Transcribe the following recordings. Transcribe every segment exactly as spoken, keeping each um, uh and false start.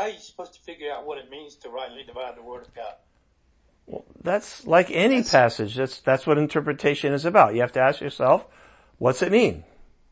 how are you supposed to figure out what it means to rightly divide the Word of God? Well, that's like any that's, passage. That's, that's what interpretation is about. You have to ask yourself, what's it mean?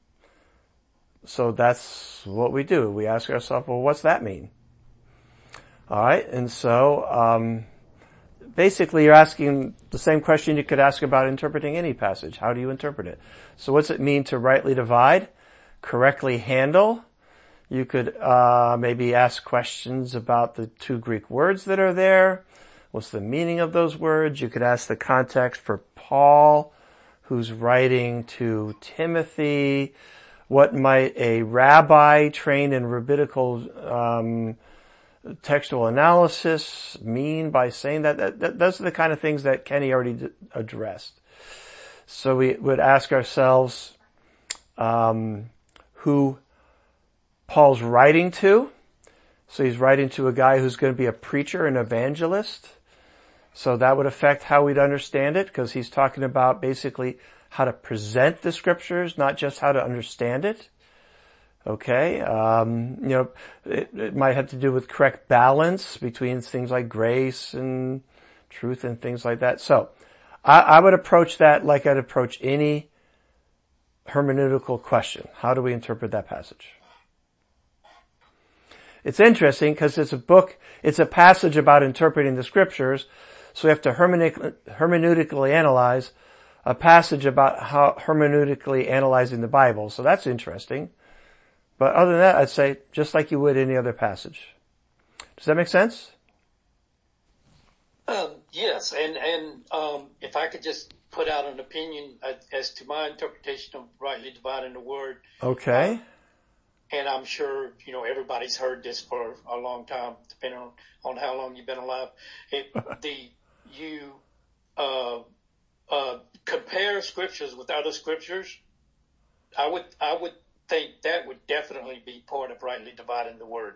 So that's what we do. We ask ourselves, well, what's that mean? Alright, and so, um, basically you're asking the same question you could ask about interpreting any passage. How do you interpret it? So what's it mean to rightly divide? Correctly handle? You could, uh, maybe ask questions about the two Greek words that are there. What's the meaning of those words? You could ask the context for Paul, who's writing to Timothy. What might a rabbi trained in rabbinical, um, textual analysis mean by saying that? That, that? Those are the kind of things that Kenny already d- addressed. So we would ask ourselves, um, who Paul's writing to. So he's writing to a guy who's going to be a preacher, an evangelist. So that would affect how we'd understand it, because he's talking about basically how to present the scriptures, not just how to understand it. Okay, um, you know, it, it might have to do with correct balance between things like grace and truth and things like that. So, I, I would approach that like I'd approach any hermeneutical question. How do we interpret that passage? It's interesting because it's a book, it's a passage about interpreting the scriptures, so we have to hermeneutic, hermeneutically analyze a passage about how hermeneutically analyzing the Bible. So that's interesting. But other than that, I'd say just like you would any other passage. Does that make sense? Um, yes, and and um, if I could just put out an opinion as to my interpretation of rightly dividing the word. Okay. Uh, and I'm sure you know everybody's heard this for a long time, depending on, on how long you've been alive. It, the you uh, uh, compare scriptures with other scriptures. I would I would. think that would definitely be part of rightly dividing the word.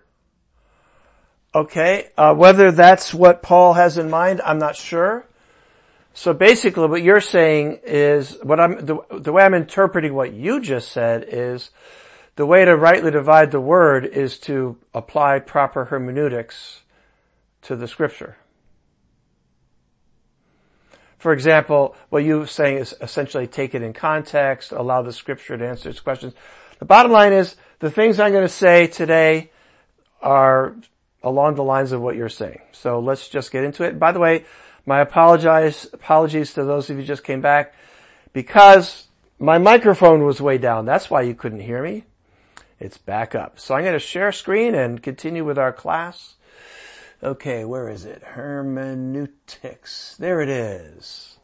Okay, uh, whether that's what Paul has in mind, I'm not sure. So basically what you're saying is, what I'm, the, the way I'm interpreting what you just said is, the way to rightly divide the word is to apply proper hermeneutics to the scripture. For example, what you're saying is essentially take it in context, allow the scripture to answer its questions. The bottom line is, the things I'm going to say today are along the lines of what you're saying. So let's just get into it. By the way, my apologize, apologies to those of you who just came back, because my microphone was way down. That's why you couldn't hear me. It's back up. So I'm going to share screen and continue with our class. Okay, where is it? Hermeneutics. There it is.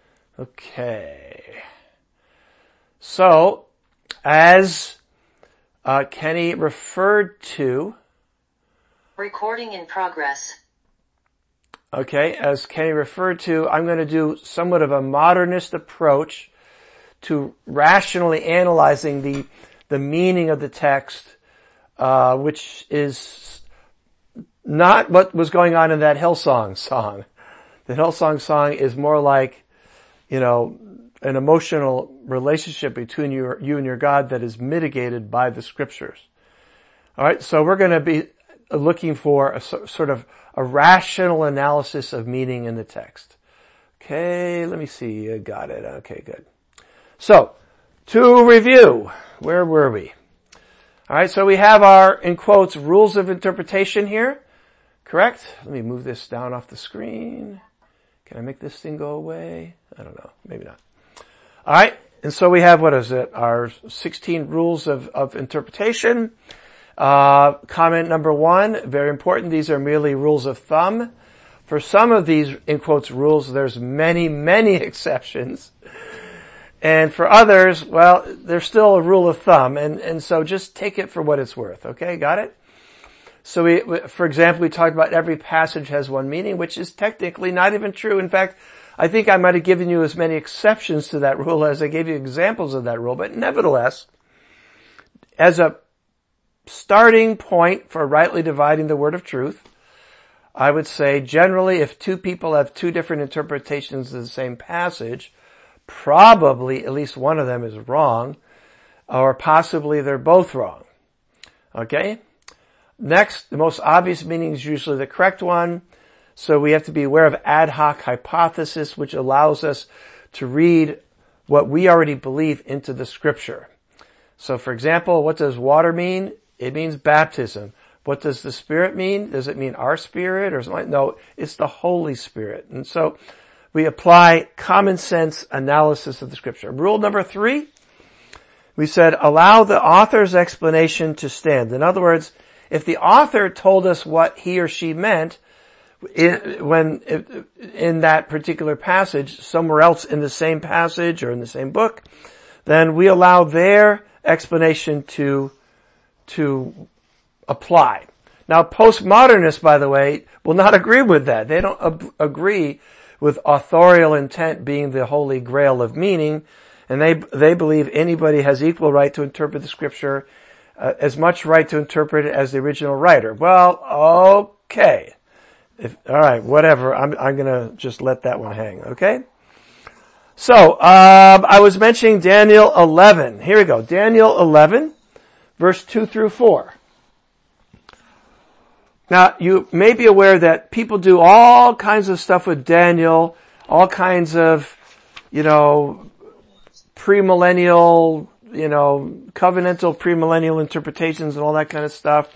Okay. So, as uh, Kenny referred to... Recording in progress. Okay, as Kenny referred to, I'm going to do somewhat of a modernist approach to rationally analyzing the the meaning of the text, uh, which is not what was going on in that Hillsong song. The Hillsong song is more like, you know, an emotional relationship between you, you and your God that is mitigated by the scriptures. Alright, so we're going to be looking for a sort of a rational analysis of meaning in the text. Okay, let me see. You got it. Okay, good. So, to review, where were we? Alright, so we have our, in quotes, rules of interpretation here. Correct? Let me move this down off the screen. Can I make this thing go away? I don't know. Maybe not. Alright, and so we have, what is it, our sixteen rules of, of interpretation. Uh, comment number one, very important, these are merely rules of thumb. For some of these, in quotes, rules, there's many, many exceptions. And for others, well, there's still a rule of thumb, and, and so just take it for what it's worth, okay, got it? So we, for example, we talked about every passage has one meaning, which is technically not even true. In fact, I think I might have given you as many exceptions to that rule as I gave you examples of that rule, but nevertheless, as a starting point for rightly dividing the word of truth, I would say generally if two people have two different interpretations of the same passage, probably at least one of them is wrong, or possibly they're both wrong. Okay? Next, the most obvious meaning is usually the correct one. So we have to be aware of ad hoc hypothesis, which allows us to read what we already believe into the scripture. So for example, what does water mean? It means baptism. What does the Spirit mean? Does it mean our spirit or something? No, it's the Holy Spirit. And so we apply common sense analysis of the scripture. Rule number three, we said allow the author's explanation to stand. In other words, if the author told us what he or she meant in, when in that particular passage, somewhere else in the same passage or in the same book, then we allow their explanation to to apply. Now, postmodernists, by the way, will not agree with that. They don't ab- agree with authorial intent being the holy grail of meaning, and they they believe anybody has equal right to interpret the scripture, uh, as much right to interpret it as the original writer. Well, okay. If, all right, whatever. I'm I'm gonna just let that one hang, okay? So, um, I was mentioning Daniel eleven. Here we go. Daniel eleven, verse two through four. Now, you may be aware that people do all kinds of stuff with Daniel, all kinds of, you know, premillennial, you know, covenantal premillennial interpretations and all that kind of stuff.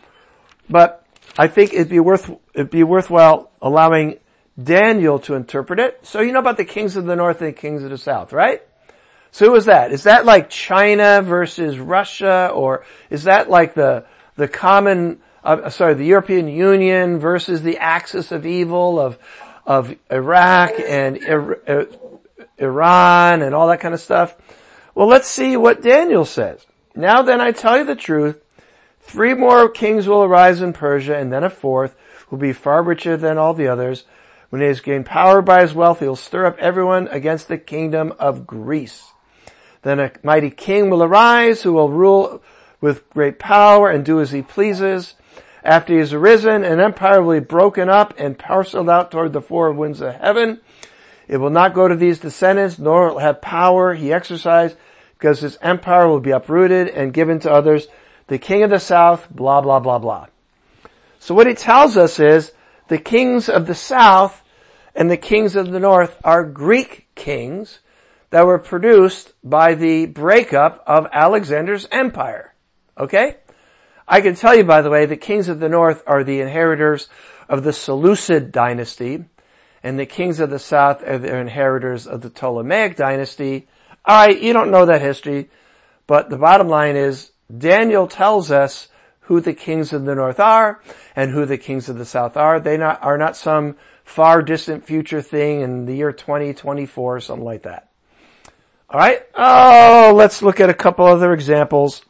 But I think it'd be worth, it'd be worthwhile allowing Daniel to interpret it. So you know about the kings of the north and the kings of the south, right? So who is that? Is that like China versus Russia, or is that like the, the common, Uh, sorry, the European Union versus the axis of evil of of Iraq and Ir- Iran and all that kind of stuff? Well, let's see what Daniel says. Now then, I tell you the truth. Three more kings will arise in Persia, and then a fourth who will be far richer than all the others. When he has gained power by his wealth, he will stir up everyone against the kingdom of Greece. Then a mighty king will arise who will rule with great power and do as he pleases. After he has arisen, an empire will be broken up and parceled out toward the four winds of heaven. It will not go to these descendants, nor will it have power he exercised, because his empire will be uprooted and given to others. The king of the south, blah, blah, blah, blah. So what he tells us is the kings of the south and the kings of the north are Greek kings that were produced by the breakup of Alexander's empire. Okay? I can tell you, by the way, the kings of the north are the inheritors of the Seleucid dynasty, and the kings of the south are the inheritors of the Ptolemaic dynasty. All right, you don't know that history, but the bottom line is Daniel tells us who the kings of the north are and who the kings of the south are. They not, are not some far distant future thing in the year twenty twenty-four or something like that. All right. Oh, let's look at a couple other examples.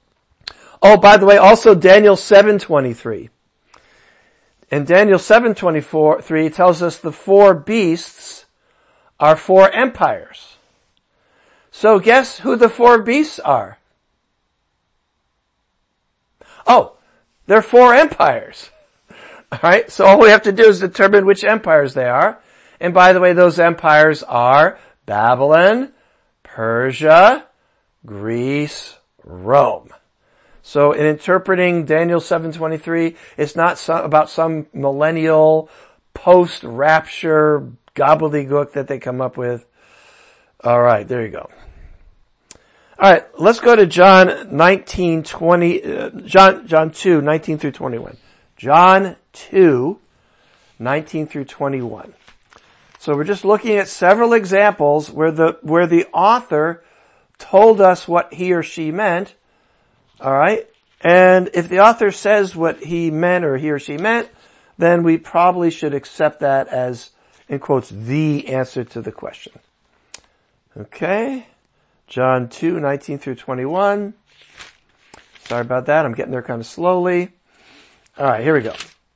Oh, by the way, also Daniel seven twenty-three. And Daniel seven twenty-three tells us the four beasts are four empires. So guess who the four beasts are? Oh, they're four empires. Alright, so all we have to do is determine which empires they are. And by the way, those empires are Babylon, Persia, Greece, Rome. So in interpreting Daniel seven twenty-three, it's not some, about some millennial post-rapture gobbledygook that they come up with. All right, there you go. All right, let's go to John nineteen twenty, uh, John John two nineteen through twenty-one. John two nineteen through twenty-one. So we're just looking at several examples where the where the author told us what he or she meant. All right? And if the author says what he meant or he or she meant, then we probably should accept that as, in quotes, the answer to the question. Okay? John two nineteen through twenty-one. Sorry about that. I'm getting there kind of slowly. All right, here we go.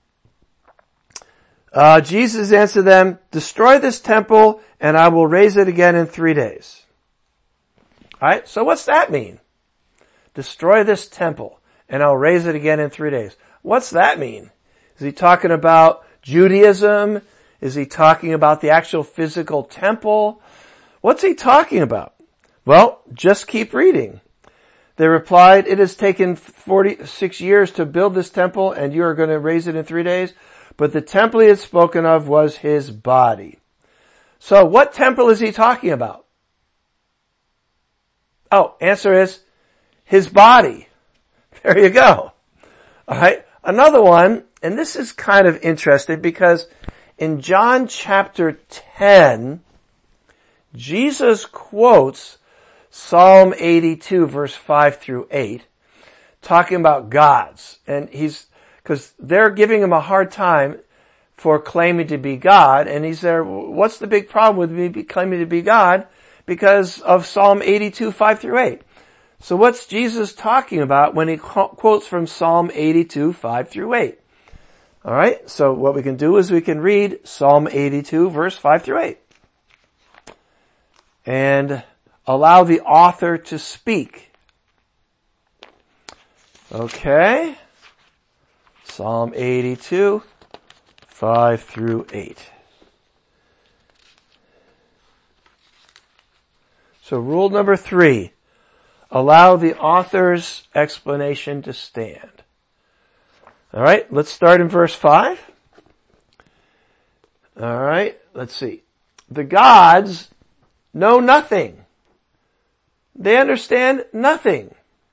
Uh, Jesus answered them, "Destroy this temple and I will raise it again in three days." All right? So what's that mean? Destroy this temple and I'll raise it again in three days. What's that mean? Is he talking about Judaism? Is he talking about the actual physical temple? What's he talking about? Well, just keep reading. They replied, it has taken forty-six years to build this temple, and you are going to raise it in three days. But the temple he had spoken of was his body. So what temple is he talking about? Oh, answer is his body. There you go. Alright, another one, and this is kind of interesting because in John chapter ten, Jesus quotes Psalm eighty-two verse five through eight, talking about gods. And he's, cause they're giving him a hard time for claiming to be God. And he's there, what's the big problem with me claiming to be God? Because of Psalm eighty-two, five through eight. So what's Jesus talking about when he quotes from Psalm eighty-two, five through eight? Alright, so what we can do is we can read Psalm eighty-two verse five through eight. And allow the author to speak. Okay. Psalm eighty-two, five through eight. So rule number three, allow the author's explanation to stand. Alright, let's start in verse five. Alright, let's see. The gods know nothing. They understand nothing.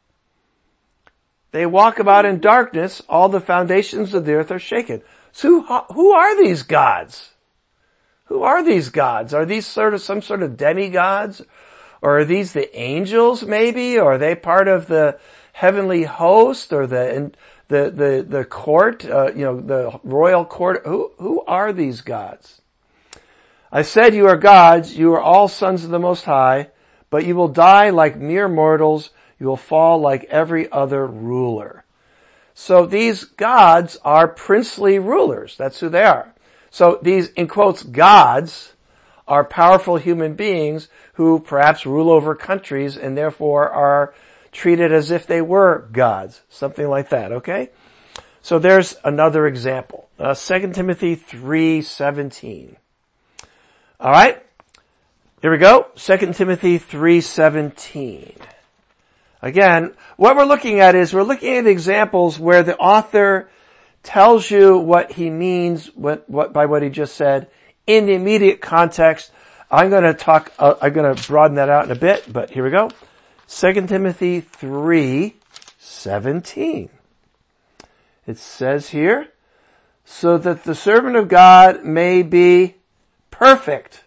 They walk about in darkness. All the foundations of the earth are shaken. So who, who are these gods? Who are these gods? Are these sort of some sort of demigods? Or are these the angels maybe? Or are they part of the heavenly host or the the the, the court, uh, you know, the royal court? Who who are these gods? I said you are gods, you are all sons of the Most High, but you will die like mere mortals, you will fall like every other ruler. So these gods are princely rulers. That's who they are. So these, in quotes, gods are powerful human beings who perhaps rule over countries and therefore are treated as if they were gods. Something like that, okay? So there's another example. Uh, Second Timothy three seventeen. Alright? Here we go. Second Timothy three seventeen. Again, what we're looking at is we're looking at examples where the author tells you what he means what, what, by what he just said in the immediate context. I'm going to talk, uh, I'm going to broaden that out in a bit, but here we go. Second Timothy three seventeen. It says here, so that the servant of God may be perfect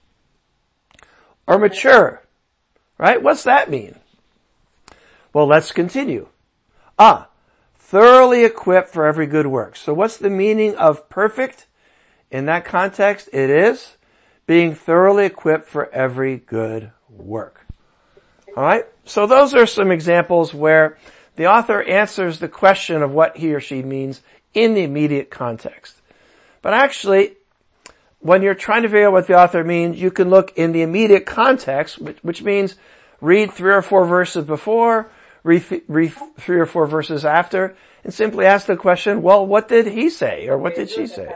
or mature. Right? What's that mean? Well, let's continue. Ah, thoroughly equipped for every good work. So what's the meaning of perfect? In that context, it is being thoroughly equipped for every good work. Alright? So those are some examples where the author answers the question of what he or she means in the immediate context. But actually, when you're trying to figure out what the author means, you can look in the immediate context, which, which means read three or four verses before, read, read three or four verses after, and simply ask the question, well, what did he say, or what did she say?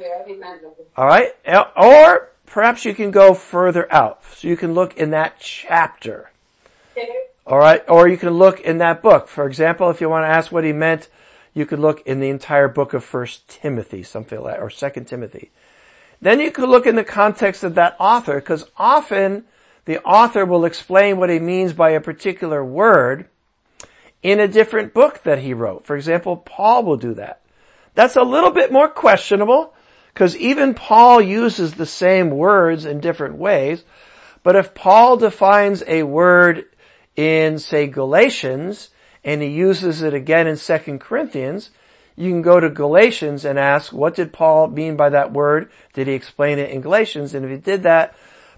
Alright? Or perhaps you can go further out. So you can look in that chapter. Alright? Or you can look in that book. For example, if you want to ask what he meant, you could look in the entire book of First Timothy, something like that, or Second Timothy. Then you could look in the context of that author, because often the author will explain what he means by a particular word in a different book that he wrote. For example, Paul will do that. That's a little bit more questionable, because even Paul uses the same words in different ways. But if Paul defines a word in, say, Galatians, and he uses it again in Second Corinthians, you can go to Galatians and ask, what did Paul mean by that word? Did he explain it in Galatians? And if he did that,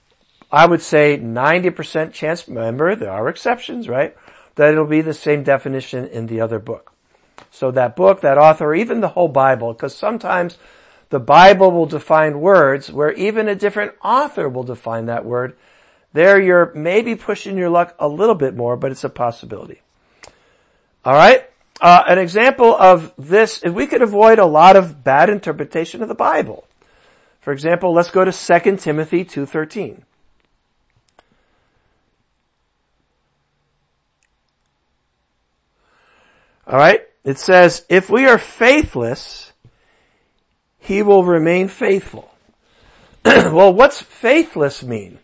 I would say ninety percent chance, remember, there are exceptions, right? That it'll be the same definition in the other book. So that book, that author, or even the whole Bible, because sometimes the Bible will define words where even a different author will define that word. There you're maybe pushing your luck a little bit more, but it's a possibility. Alright? Uh, an example of this, if we could avoid a lot of bad interpretation of the Bible. For example, let's go to Second Timothy two thirteen. Alright? It says, if we are faithless, he will remain faithful. Well, what's faithless mean?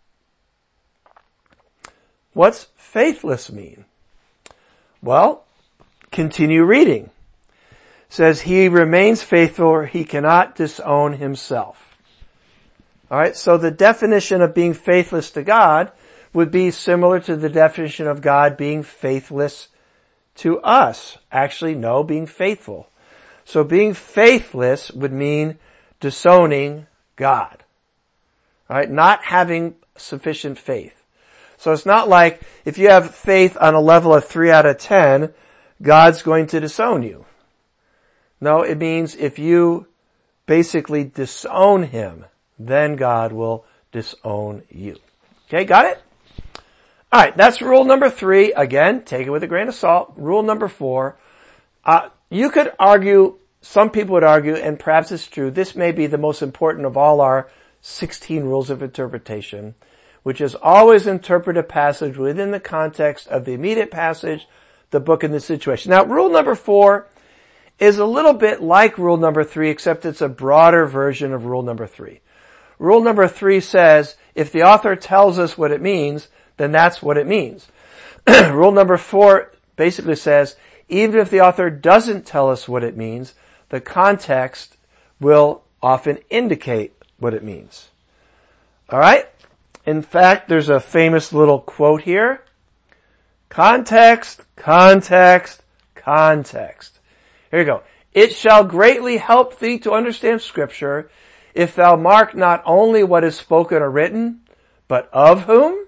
What's faithless mean? Well, continue reading. It says, he remains faithful, or he cannot disown himself. Alright, so the definition of being faithless to God would be similar to the definition of God being faithless to us. Actually, no, being faithful. So being faithless would mean disowning God. Alright, not having sufficient faith. So it's not like if you have faith on a level of three out of ten, God's going to disown you. No, it means if you basically disown him, then God will disown you. Okay, got it? Alright, that's rule number three. Again, take it with a grain of salt. Rule number four. Uh, you could argue, some people would argue, and perhaps it's true, this may be the most important of all our sixteen rules of interpretation, which is always interpret a passage within the context of the immediate passage, the book, and the situation. Now, rule number four is a little bit like rule number three, except it's a broader version of rule number three. Rule number three says, if the author tells us what it means, then that's what it means. Rule number four basically says, even if the author doesn't tell us what it means, the context will often indicate what it means. Alright? In fact, there's a famous little quote here. Context, context, context. Here you go. It shall greatly help thee to understand Scripture if thou mark not only what is spoken or written, but of whom,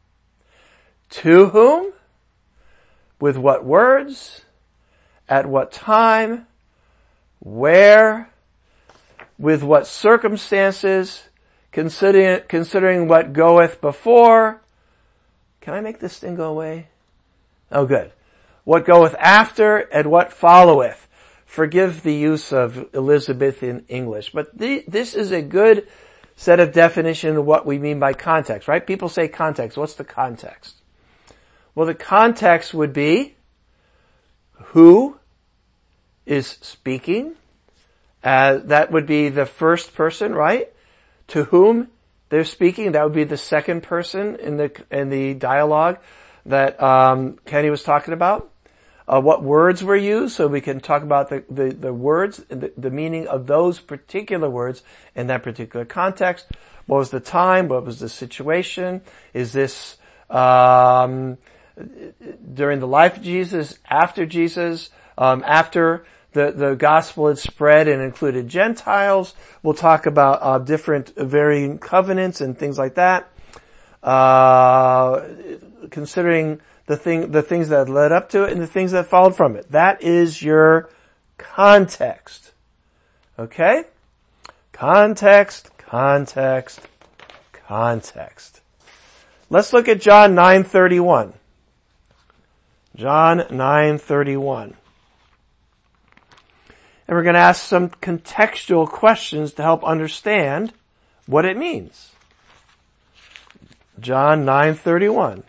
to whom, with what words, at what time, where, with what circumstances, considering, considering what goeth before. Can I make this thing go away? Oh, good. What goeth after and what followeth. Forgive the use of Elizabethan English, but the, this is a good set of definition of what we mean by context, right? People say context. What's the context? Well, the context would be who is speaking. Uh, that would be the first person, right? To whom they're speaking. That would be the second person in the in the dialogue that um, Kenny was talking about. Uh, what words were used, so we can talk about the the, the words, the, the meaning of those particular words in that particular context. What was the time? What was the situation? Is this um, during the life of Jesus? After Jesus? Um, after the the gospel had spread and included Gentiles? We'll talk about uh, different varying covenants and things like that. Uh, considering the thing, the things that led up to it and the things that followed from it. That is your context. Okay? Context, context, context. Let's look at John nine thirty-one. John nine thirty-one. And we're going to ask some contextual questions to help understand what it means. John nine thirty-one.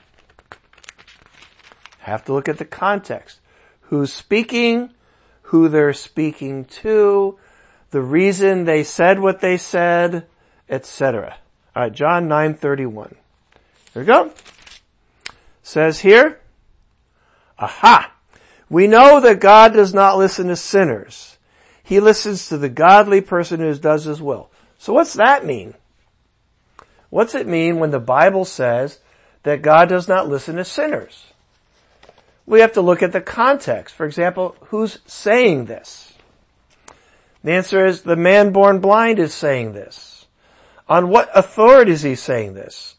Have to look at the context. Who's speaking, who they're speaking to, the reason they said what they said, et cetera. All right, John nine thirty-one. Here we go. Says here, aha! We know that God does not listen to sinners. He listens to the godly person who does his will. So what's that mean? What's it mean when the Bible says that God does not listen to sinners? We have to look at the context. For example, who's saying this? The answer is the man born blind is saying this. On what authority is he saying this?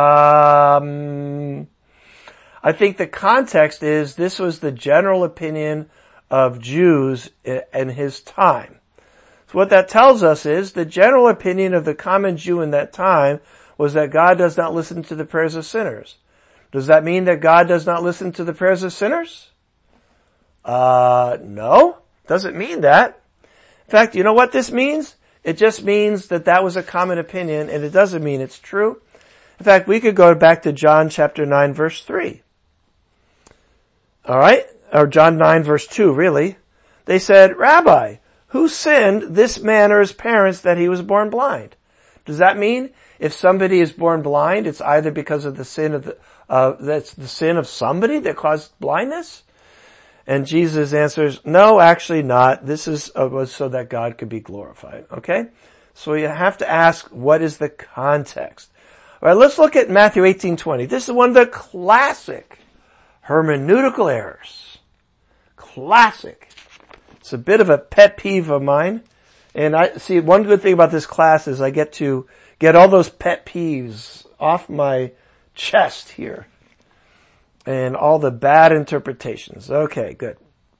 Um, I think the context is this was the general opinion of Jews in his time. So what that tells us is the general opinion of the common Jew in that time was that God does not listen to the prayers of sinners. Does that mean that God does not listen to the prayers of sinners? Uh, no. Doesn't mean that. In fact, you know what this means? It just means that that was a common opinion, and it doesn't mean it's true. In fact, we could go back to John chapter nine verse three. Alright? or John nine verse two, really. They said, Rabbi, who sinned, this man or his parents, that he was born blind? Does that mean if somebody is born blind, it's either because of the sin of the, uh, that's the sin of somebody that caused blindness? And Jesus answers, no, actually not. This is, uh, was so that God could be glorified. Okay? So you have to ask, what is the context? All right, let's look at Matthew eighteen twenty. This is one of the classic hermeneutical errors. Classic. It's a bit of a pet peeve of mine. And I see one good thing about this class is I get to get all those pet peeves off my chest here. And all the bad interpretations. Okay, good.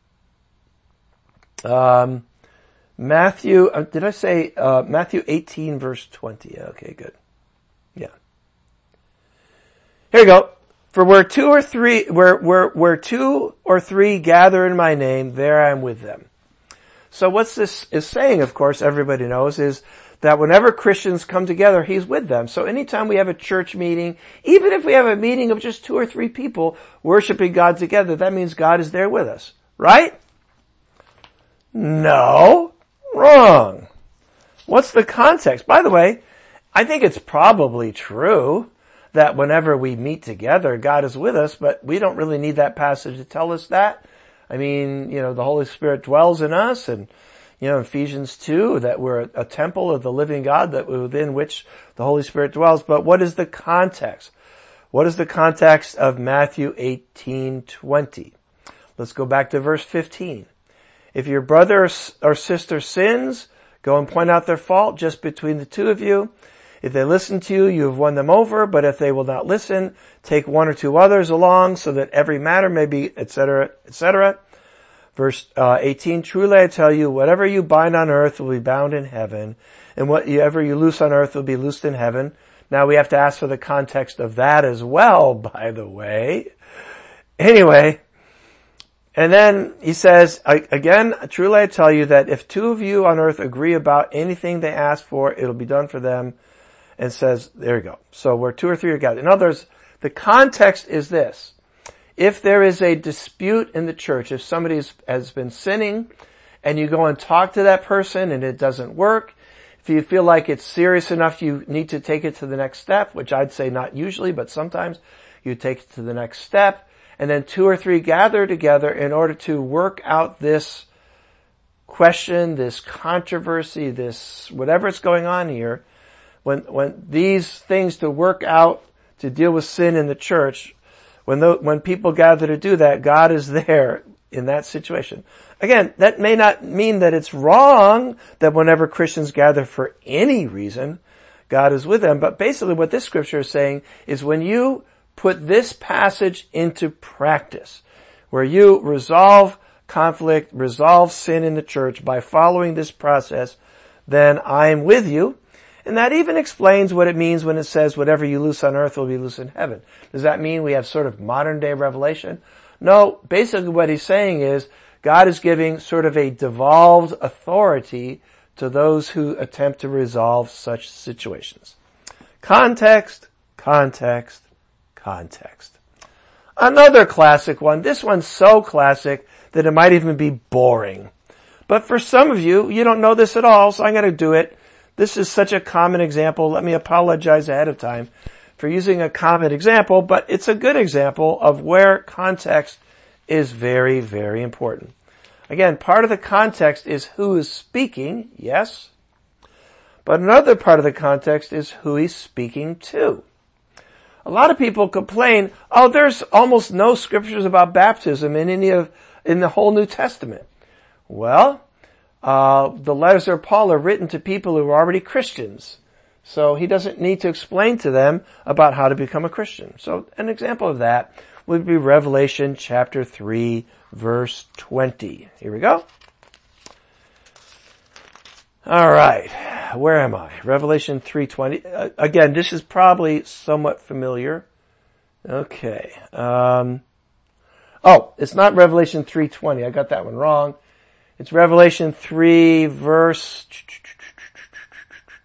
Um, Matthew, uh, did I say, uh, Matthew eighteen verse twenty? Okay, good. Yeah. Here you go. For where two or three, where, where, where two or three gather in my name, there I am with them. So what this is saying, of course, everybody knows, is that whenever Christians come together, He's with them. So anytime we have a church meeting, even if we have a meeting of just two or three people worshiping God together, that means God is there with us. Right? No. Wrong. What's the context? By the way, I think it's probably true that whenever we meet together, God is with us, but we don't really need that passage to tell us that. I mean, you know, the Holy Spirit dwells in us, and, you know, Ephesians two, that we're a temple of the living God, that within which the Holy Spirit dwells. But what is the context? What is the context of Matthew eighteen twenty? Let's go back to verse fifteen. If your brother or sister sins, go and point out their fault just between the two of you. If they listen to you, you have won them over. But if they will not listen, take one or two others along, so that every matter may be, et cetera, et cetera. Verse uh, eighteen, truly I tell you, whatever you bind on earth will be bound in heaven, and whatever you loose on earth will be loosed in heaven. Now we have to ask for the context of that as well, by the way. Anyway, and then he says, again, truly I tell you that if two of you on earth agree about anything they ask for, it'll be done for them. And says, there you go. So where two or three are gathered. In other words, the context is this. If there is a dispute in the church, if somebody has been sinning and you go and talk to that person and it doesn't work, if you feel like it's serious enough, you need to take it to the next step, which I'd say not usually, but sometimes you take it to the next step, and then two or three gather together in order to work out this question, this controversy, this whatever is going on here. When, when these things to work out, to deal with sin in the church, when the, when people gather to do that, God is there in that situation. Again, that may not mean that it's wrong that whenever Christians gather for any reason, God is with them. But basically what this scripture is saying is when you put this passage into practice, where you resolve conflict, resolve sin in the church by following this process, then I am with you. And that even explains what it means when it says, whatever you loose on earth will be loose in heaven. Does that mean we have sort of modern day revelation? No, basically what he's saying is, God is giving sort of a devolved authority to those who attempt to resolve such situations. Context, context, context. Another classic one. This one's so classic that it might even be boring. But for some of you, you don't know this at all, so I'm going to do it. This is such a common example. Let me apologize ahead of time for using a common example, but it's a good example of where context is very, very important. Again, part of the context is who is speaking, yes, but another part of the context is who he's speaking to. A lot of people complain, oh, there's almost no scriptures about baptism in any of, in the whole New Testament. Well, Uh, the letters of Paul are written to people who are already Christians. So he doesn't need to explain to them about how to become a Christian. So an example of that would be Revelation chapter three, verse twenty. Here we go. All right. Where am I? Revelation three twenty. Uh, again, this is probably somewhat familiar. Okay. Um, oh, it's not Revelation three twenty. I got that one wrong. It's Revelation three, verse...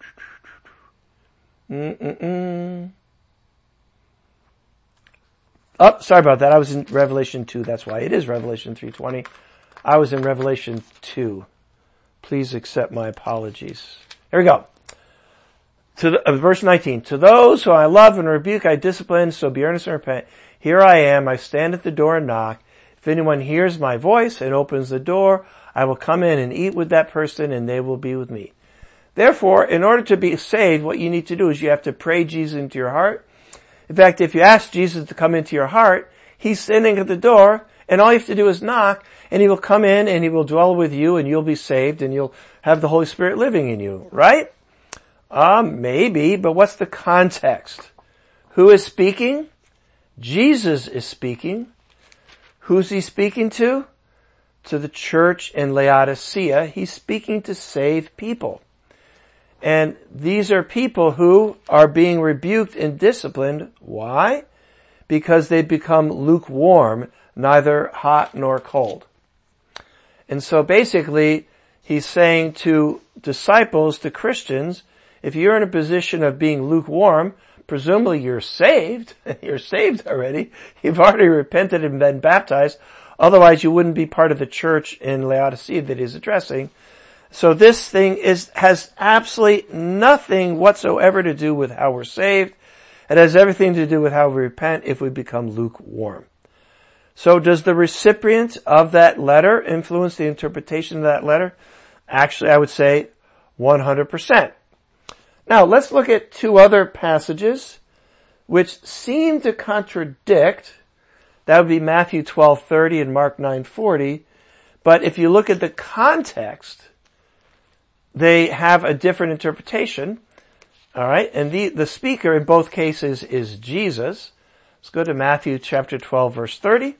Mm-mm-mm. Oh, sorry about that. I was in Revelation two. That's why it is Revelation three twenty. I was in Revelation two. Please accept my apologies. Here we go. To the, uh, verse nineteen. To those who I love and rebuke, I discipline, so be earnest and repent. Here I am. I stand at the door and knock. If anyone hears my voice and opens the door, I will come in and eat with that person, and they will be with me. Therefore, in order to be saved, what you need to do is you have to pray Jesus into your heart. In fact, if you ask Jesus to come into your heart, he's standing at the door, and all you have to do is knock, and he will come in and he will dwell with you, and you'll be saved, and you'll have the Holy Spirit living in you, right? Um, maybe, but what's the context? Who is speaking? Jesus is speaking. Who's he speaking to? To the church in Laodicea. He's speaking to saved people. And these are people who are being rebuked and disciplined. Why? Because they become lukewarm, neither hot nor cold. And so basically, he's saying to disciples, to Christians, if you're in a position of being lukewarm, presumably you're saved. You're saved already. You've already repented and been baptized. Otherwise, you wouldn't be part of the church in Laodicea that he's addressing. So this thing is, has absolutely nothing whatsoever to do with how we're saved. It has everything to do with how we repent if we become lukewarm. So does the recipient of that letter influence the interpretation of that letter? Actually, I would say one hundred percent. Now, let's look at two other passages which seem to contradict. That would be Matthew twelve thirty and Mark nine forty. But if you look at the context, they have a different interpretation. All right, and the, the speaker in both cases is Jesus. Let's go to Matthew chapter twelve, verse thirty.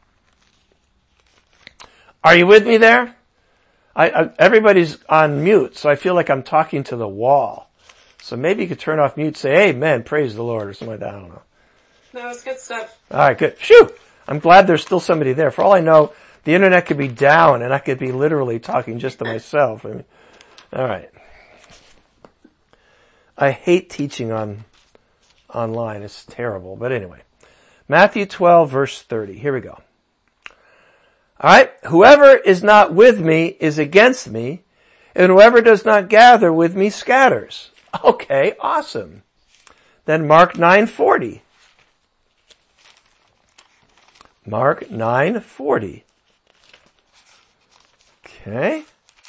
Are you with me there? I, I, everybody's on mute, so I feel like I'm talking to the wall. So maybe you could turn off mute, say, amen, praise the Lord, or something like that. I don't know. No, it's good stuff. All right, good. Phew! I'm glad there's still somebody there. For all I know, the internet could be down, and I could be literally talking just to myself. I mean, all right. I hate teaching on online. It's terrible. But anyway, Matthew twelve, verse thirty. Here we go. All right. Whoever is not with me is against me, and whoever does not gather with me scatters. Okay, awesome. Then Mark nine forty. Mark nine forty. Okay.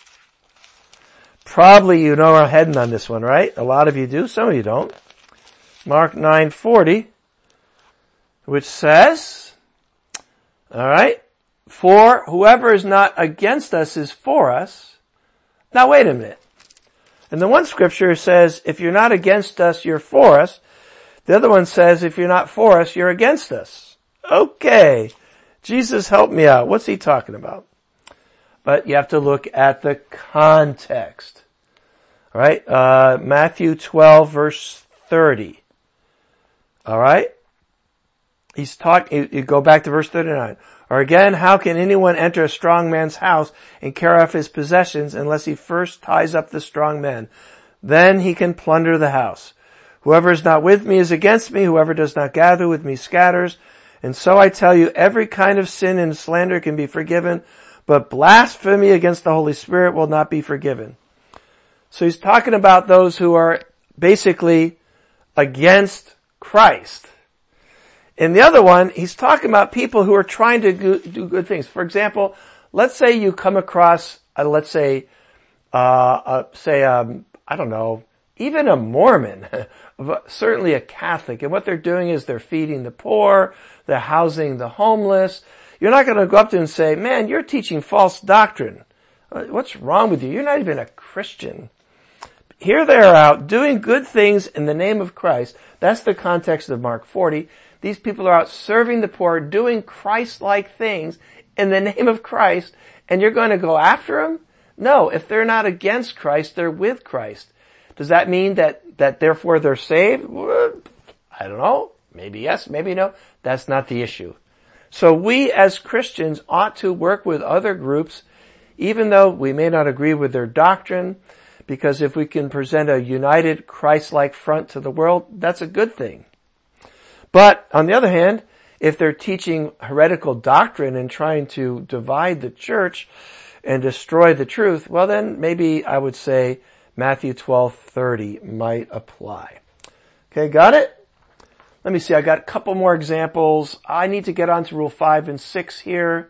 Probably you know where I'm heading on this one, right? A lot of you do, some of you don't. Mark nine forty, which says, all right, for whoever is not against us is for us. Now wait a minute. And the one scripture says, if you're not against us, you're for us. The other one says, if you're not for us, you're against us. Okay. Jesus, help me out. What's he talking about? But you have to look at the context. All right. Uh, Matthew twelve, verse thirty. All right. He's talking, you go back to verse thirty-nine. Or again, how can anyone enter a strong man's house and carry off his possessions unless he first ties up the strong man? Then he can plunder the house. Whoever is not with me is against me. Whoever does not gather with me scatters. And so I tell you, every kind of sin and slander can be forgiven, but blasphemy against the Holy Spirit will not be forgiven. So he's talking about those who are basically against Christ. In the other one, he's talking about people who are trying to do good things. For example, let's say you come across, uh, let's say, uh, uh say, um, I don't know, even a Mormon, certainly a Catholic, and what they're doing is they're feeding the poor, they're housing the homeless. You're not going to go up to them and say, man, you're teaching false doctrine. What's wrong with you? You're not even a Christian. Here they are out doing good things in the name of Christ. That's the context of Mark forty. These people are out serving the poor, doing Christ-like things in the name of Christ, and you're going to go after them? No, if they're not against Christ, they're with Christ. Does that mean that, that therefore they're saved? Well, I don't know. Maybe yes, maybe no. That's not the issue. So we as Christians ought to work with other groups, even though we may not agree with their doctrine, because if we can present a united Christ-like front to the world, that's a good thing. But on the other hand, if they're teaching heretical doctrine and trying to divide the church and destroy the truth, well then maybe I would say Matthew twelve thirty might apply. Okay, got it? Let me see, I got a couple more examples. I need to get on to rule five and six here.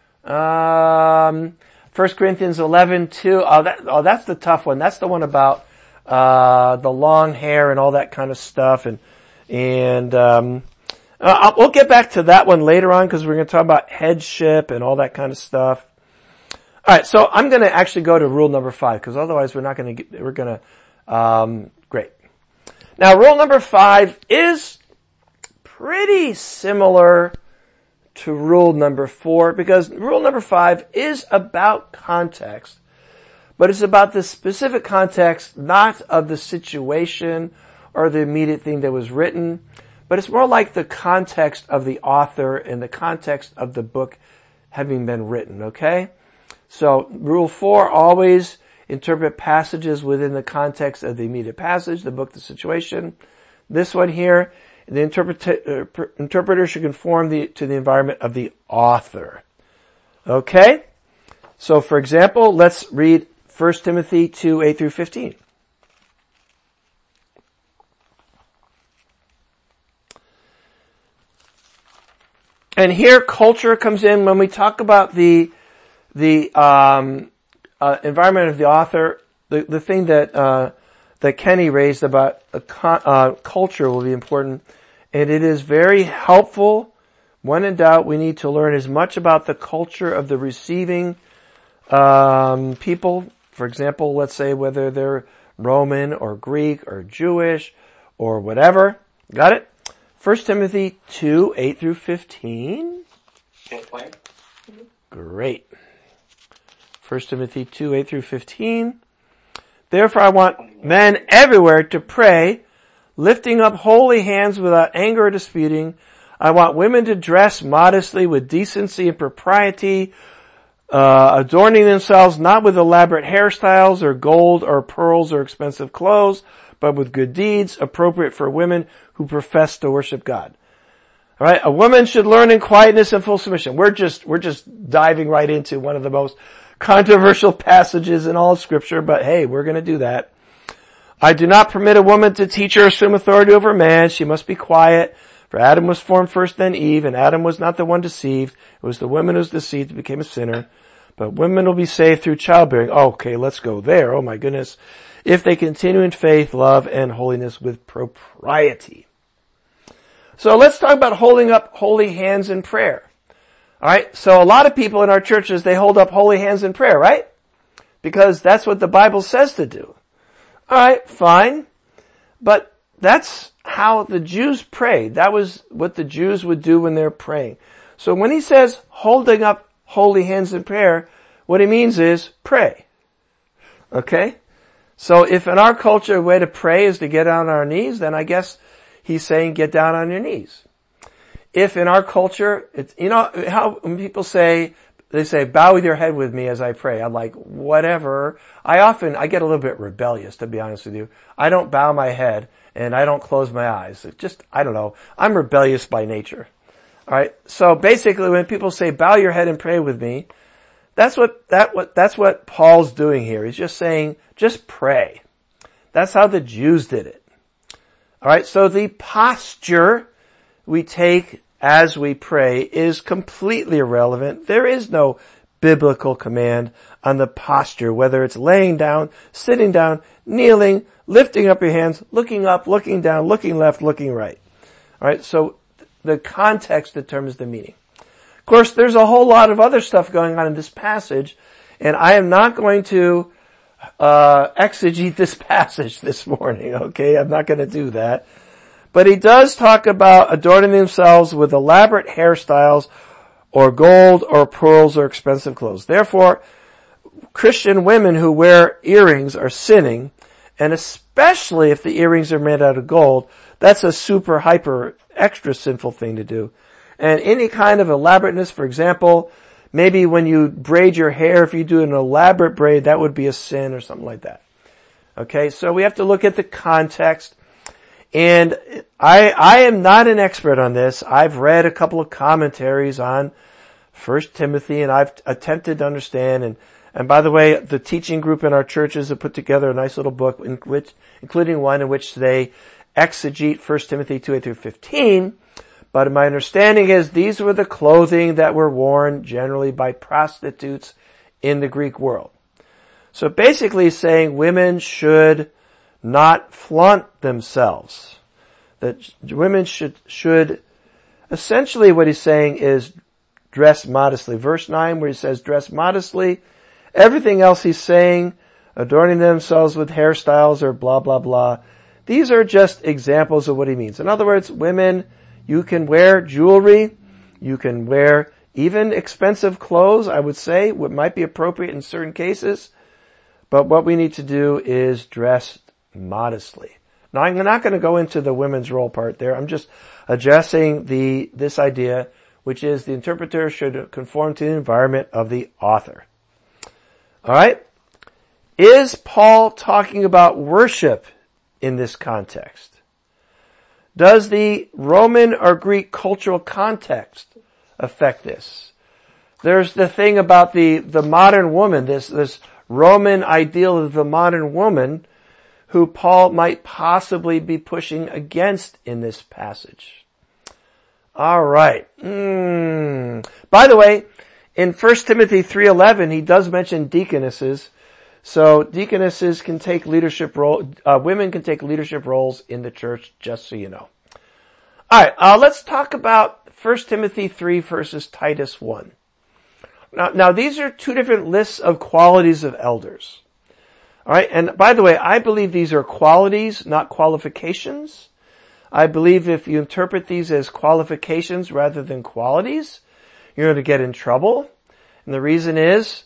Um, First Corinthians eleven two. Oh, that, oh, that's the tough one. That's the one about, uh, the long hair and all that kind of stuff. And, and, um, uh, we'll get back to that one later on because we're going to talk about headship and all that kind of stuff. Alright, so I'm going to actually go to rule number five because otherwise we're not going to get, we're going to, um, great. Now rule number five is pretty similar to rule number four because rule number five is about context, but it's about the specific context, not of the situation or the immediate thing that was written, but it's more like the context of the author and the context of the book having been written, okay? So rule four, always interpret passages within the context of the immediate passage, the book, the situation. This one here, the interpreter, uh, interpreter should conform the, to the environment of the author. Okay? So for example, let's read First Timothy two, eight through fifteen. And here culture comes in when we talk about the the um uh, environment of the author. The the thing that uh that Kenny raised about a con- uh culture will be important, and it is very helpful. When in doubt, we need to learn as much about the culture of the receiving um people. For example, let's say whether they're Roman or Greek or Jewish or whatever. Got it? First Timothy two, eight through fifteen. Okay. Great. First Timothy two, eight through fifteen. Therefore I want men everywhere to pray, lifting up holy hands without anger or disputing. I want women to dress modestly with decency and propriety, uh, adorning themselves not with elaborate hairstyles or gold or pearls or expensive clothes, but with good deeds appropriate for women who profess to worship God. All right, a woman should learn in quietness and full submission. We're just we're just diving right into one of the most controversial passages in all of Scripture, but hey, we're going to do that. I do not permit a woman to teach or assume authority over a man. She must be quiet. For Adam was formed first, then Eve, and Adam was not the one deceived. It was the woman who was deceived who became a sinner. But women will be saved through childbearing. Okay, let's go there. Oh my goodness. If they continue in faith, love, and holiness with propriety. So let's talk about holding up holy hands in prayer. Alright, so a lot of people in our churches, they hold up holy hands in prayer, right? Because that's what the Bible says to do. Alright, fine. But that's how the Jews prayed. That was what the Jews would do when they're praying. So when he says holding up holy hands in prayer, what he means is pray. Okay? So if in our culture a way to pray is to get down on our knees, then I guess he's saying get down on your knees. If in our culture, it's, you know, how when people say, they say, bow with your head with me as I pray. I'm like, whatever. I often, I get a little bit rebellious, to be honest with you. I don't bow my head and I don't close my eyes. It just, I don't know. I'm rebellious by nature. Alright. So basically when people say, bow your head and pray with me, that's what, that what, that's what Paul's doing here. He's just saying, just pray. That's how the Jews did it. Alright. So the posture we take as we pray is completely irrelevant. There is no biblical command on the posture, whether it's laying down, sitting down, kneeling, lifting up your hands, looking up, looking down, looking left, looking right. Alright, so the context determines the meaning. Of course, there's a whole lot of other stuff going on in this passage, and I am not going to uh exegete this passage this morning, okay? I'm not going to do that. But he does talk about adorning themselves with elaborate hairstyles or gold or pearls or expensive clothes. Therefore, Christian women who wear earrings are sinning, and especially if the earrings are made out of gold, that's a super hyper extra sinful thing to do. And any kind of elaborateness, for example, maybe when you braid your hair, if you do an elaborate braid, that would be a sin or something like that. Okay, so we have to look at the context. And I, I am not an expert on this. I've read a couple of commentaries on First Timothy, and I've attempted to understand. And, and by the way, the teaching group in our churches have put together a nice little book, in which, including one in which they exegete First Timothy two, eight through fifteen. But my understanding is these were the clothing that were worn generally by prostitutes in the Greek world. So basically saying women should not flaunt themselves. That women should, should, essentially what he's saying is dress modestly. Verse nine where he says dress modestly, everything else he's saying, adorning themselves with hairstyles or blah, blah, blah. These are just examples of what he means. In other words, women, you can wear jewelry, you can wear even expensive clothes, I would say, what might be appropriate in certain cases. But what we need to do is dress modestly. Now, I'm not going to go into the women's role part there. I'm just addressing the, this idea, which is the interpreter should conform to the environment of the author. Alright? Is Paul talking about worship in this context? Does the Roman or Greek cultural context affect this? There's the thing about the, the modern woman, this, this Roman ideal of the modern woman, who Paul might possibly be pushing against in this passage. All right. Mm. By the way, in First Timothy three eleven, he does mention deaconesses. So deaconesses can take leadership role, uh, women can take leadership roles in the church, just so you know. All right, uh, let's talk about First Timothy three versus Titus one. Now, now these are two different lists of qualities of elders. All right, and by the way, I believe these are qualities, not qualifications. I believe if you interpret these as qualifications rather than qualities, you're going to get in trouble. And the reason is,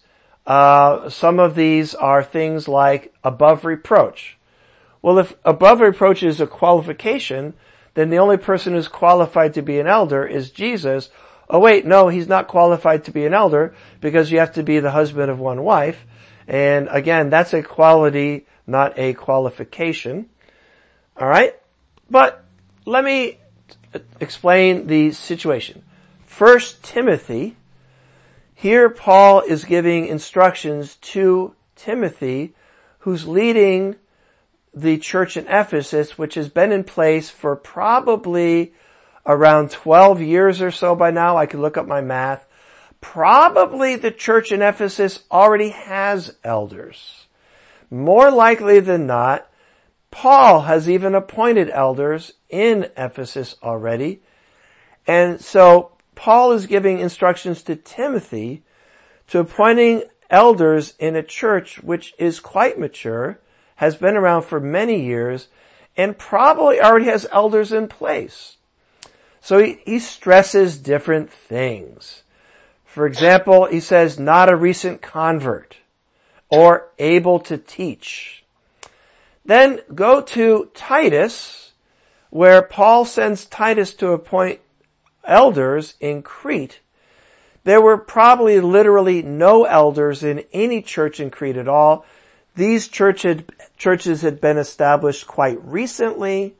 uh, some of these are things like above reproach. Well, if above reproach is a qualification, then the only person who's qualified to be an elder is Jesus. Oh wait, no, he's not qualified to be an elder because you have to be the husband of one wife. And again, that's a quality, not a qualification. Alright? But let me explain the situation. First Timothy, here Paul is giving instructions to Timothy, who's leading the church in Ephesus, which has been in place for probably around twelve years or so by now. I can look up my math. Probably the church in Ephesus already has elders. More likely than not, Paul has even appointed elders in Ephesus already. And so Paul is giving instructions to Timothy to appointing elders in a church which is quite mature, has been around for many years, and probably already has elders in place. So he, he stresses different things. For example, he says, not a recent convert, or able to teach. Then go to Titus, where Paul sends Titus to appoint elders in Crete. There were probably literally no elders in any church in Crete at all. These church had, churches had been established quite recently,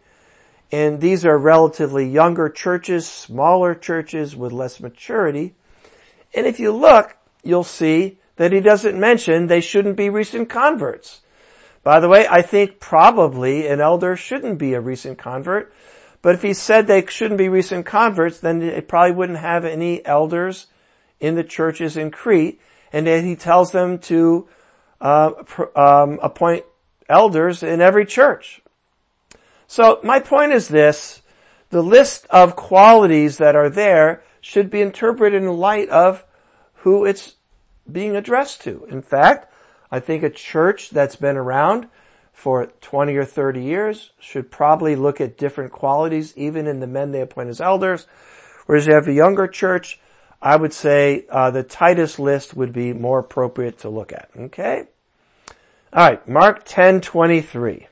and these are relatively younger churches, smaller churches with less maturity. And if you look, you'll see that he doesn't mention they shouldn't be recent converts. By the way, I think probably an elder shouldn't be a recent convert, but if he said they shouldn't be recent converts, then it probably wouldn't have any elders in the churches in Crete, and then he tells them to uh, um, appoint elders in every church. So my point is this: the list of qualities that are there should be interpreted in light of who it's being addressed to. In fact, I think a church that's been around for twenty or thirty years should probably look at different qualities, even in the men they appoint as elders. Whereas you have a younger church, I would say uh, the Titus list would be more appropriate to look at. Okay? All right, Mark ten twenty-three.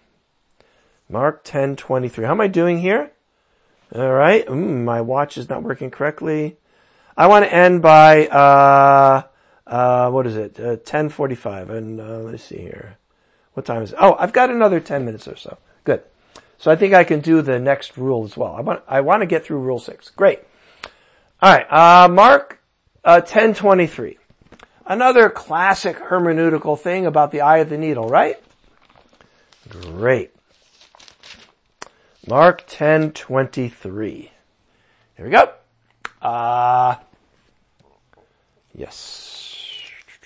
Mark ten twenty-three. How am I doing here? All right. Mm, my watch is not working correctly. I want to end by, uh, uh, what is it? Uh, ten forty-five. And, uh, let's see here. What time is it? Oh, I've got another ten minutes or so. Good. So I think I can do the next rule as well. I want, I want to get through rule six. Great. Alright, uh, Mark, uh, ten twenty-three. Another classic hermeneutical thing about the eye of the needle, right? Great. Mark ten twenty-three. Here we go. Uh, yes.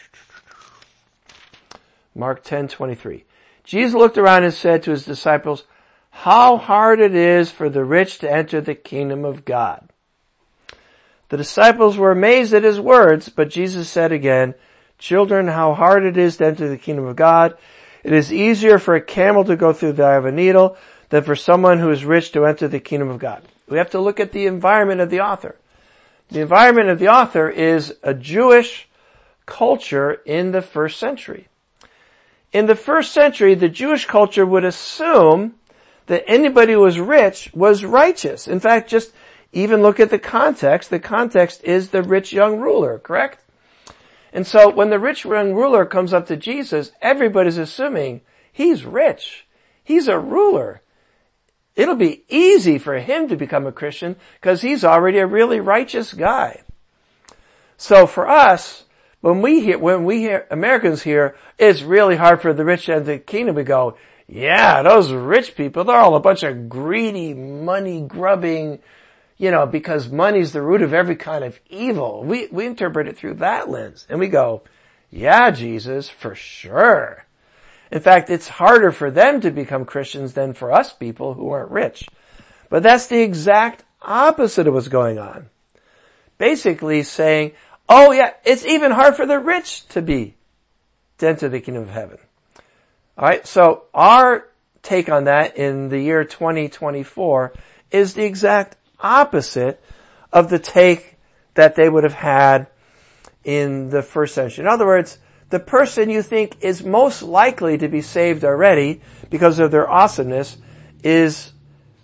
Mark ten twenty-three. Jesus looked around and said to his disciples, how hard it is for the rich to enter the kingdom of God. The disciples were amazed at his words, but Jesus said again, children, how hard it is to enter the kingdom of God. It is easier for a camel to go through the eye of a needle than for someone who is rich to enter the kingdom of God. We have to look at the environment of the author. The environment of the author is a Jewish culture in the first century. In the first century, the Jewish culture would assume that anybody who was rich was righteous. In fact, just even look at the context. The context is the rich young ruler, correct? And so when the rich young ruler comes up to Jesus, everybody's assuming he's rich. He's a ruler. It'll be easy for him to become a Christian because he's already a really righteous guy. So for us, when we hear, when we hear, Americans hear, it's really hard for the rich to enter the kingdom, we go, yeah, those rich people, they're all a bunch of greedy, money-grubbing, you know, because money's the root of every kind of evil. We, we interpret it through that lens. And we go, yeah, Jesus, for sure. In fact, it's harder for them to become Christians than for us people who aren't rich. But that's the exact opposite of what's going on. Basically saying, oh yeah, it's even hard for the rich to be, to enter the kingdom of heaven. Alright, so our take on that in the year twenty twenty-four is the exact opposite of the take that they would have had in the first century. In other words, the person you think is most likely to be saved already because of their awesomeness is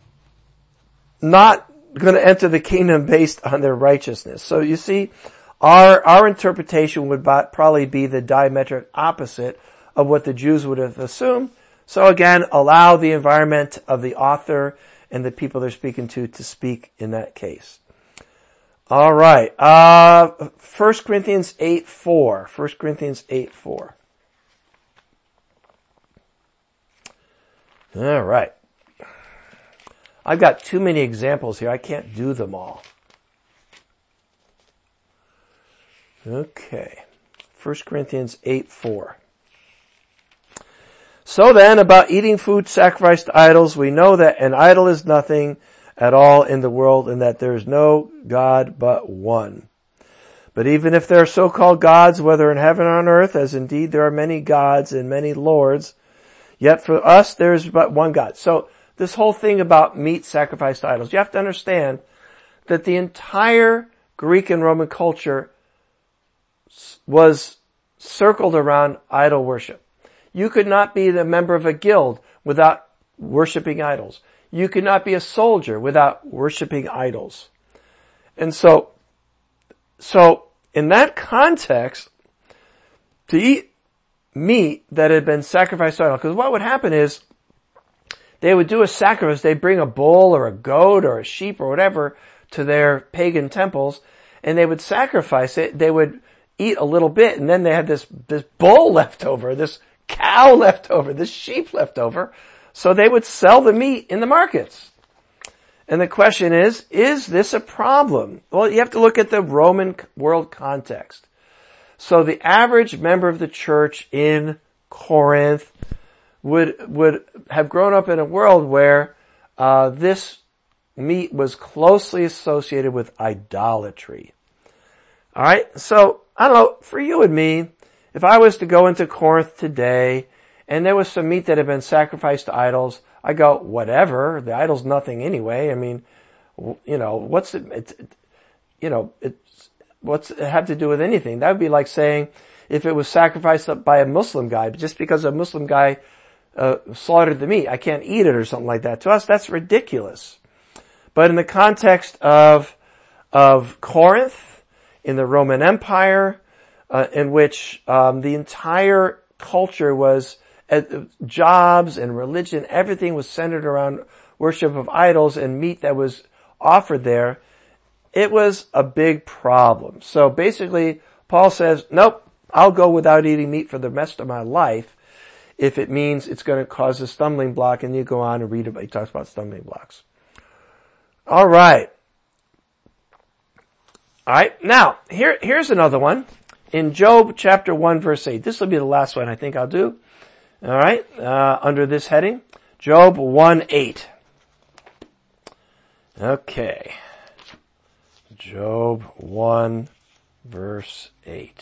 not going to enter the kingdom based on their righteousness. So you see, our, our interpretation would probably be the diametric opposite of what the Jews would have assumed. So again, allow the environment of the author and the people they're speaking to to speak in that case. All right. Uh, First Corinthians eight four. First Corinthians eight four. All right. I've got too many examples here. I can't do them all. Okay. First Corinthians eight four. So then, about eating food sacrificed to idols, we know that an idol is nothing at all in the world and that there is no God but one. But even if there are so-called gods, whether in heaven or on earth, as indeed there are many gods and many lords, yet for us there is but one God. So this whole thing about meat sacrificed to idols, you have to understand that the entire Greek and Roman culture was circled around idol worship. You could not be the member of a guild without worshiping idols. You could not be a soldier without worshiping idols. And so, so in that context, to eat meat that had been sacrificed to idols, because what would happen is they would do a sacrifice. They'd bring a bull or a goat or a sheep or whatever to their pagan temples, and they would sacrifice it. They would eat a little bit, and then they had this, this bull left over, this cow left over, this sheep left over. So they would sell the meat in the markets. And the question is, is this a problem? Well, you have to look at the Roman world context. So the average member of the church in Corinth would, would have grown up in a world where, uh, this meat was closely associated with idolatry. Alright, so, I don't know, for you and me, if I was to go into Corinth today and there was some meat that had been sacrificed to idols, I go, whatever, the idol's nothing anyway. I mean, you know, what's it, it, it you know, it's, what's it have to do with anything? That would be like saying if it was sacrificed by a Muslim guy, just because a Muslim guy uh, slaughtered the meat, I can't eat it or something like that. To us, that's ridiculous. But in the context of, of Corinth, in the Roman Empire, Uh, in which um, the entire culture was uh, jobs and religion, everything was centered around worship of idols and meat that was offered there, it was a big problem. So basically, Paul says, nope, I'll go without eating meat for the rest of my life if it means it's going to cause a stumbling block. And you go on and read about, he talks about stumbling blocks. All right. All right. Now, here, here's another one. In Job chapter one verse eight. This will be the last one I think I'll do. All right. Uh, under this heading. Job one eight. Okay. Job one verse eight.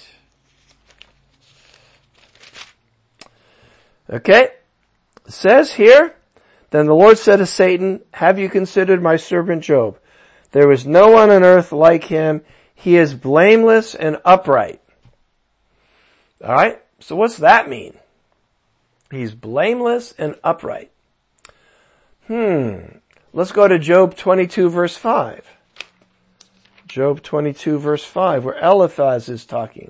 Okay. It says here, then the Lord said to Satan, have you considered my servant Job? There is no one on earth like him. He is blameless and upright. Alright, so what's that mean? He's blameless and upright. Hmm, let's go to Job twenty-two verse five. Job twenty-two verse five, where Eliphaz is talking.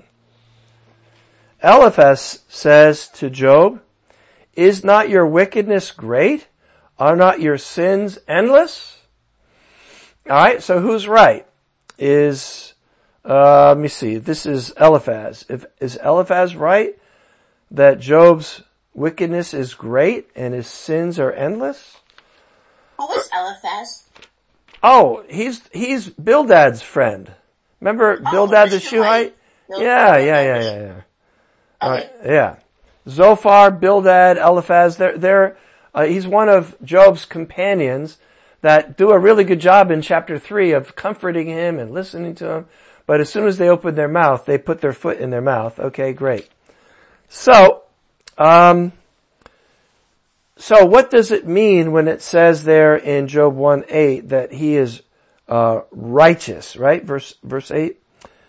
Eliphaz says to Job, is not your wickedness great? Are not your sins endless? Alright, so who's right? Is, uh, let me see, this is Eliphaz. If, is Eliphaz right that Job's wickedness is great and his sins are endless? Who was Eliphaz? Oh, he's, he's Bildad's friend. Remember Oh, Bildad the the Shuhite? Shuhite. Yeah, Bildad. yeah, yeah, yeah, yeah. Okay. Alright, yeah. Zophar, Bildad, Eliphaz, they're, they're, uh, he's one of Job's companions that do a really good job in chapter three of comforting him and listening to him. But as soon as they open their mouth, they put their foot in their mouth. Okay, great. So, um, so what does it mean when it says there in Job one eight that he is, uh, righteous, right? Verse, verse eight.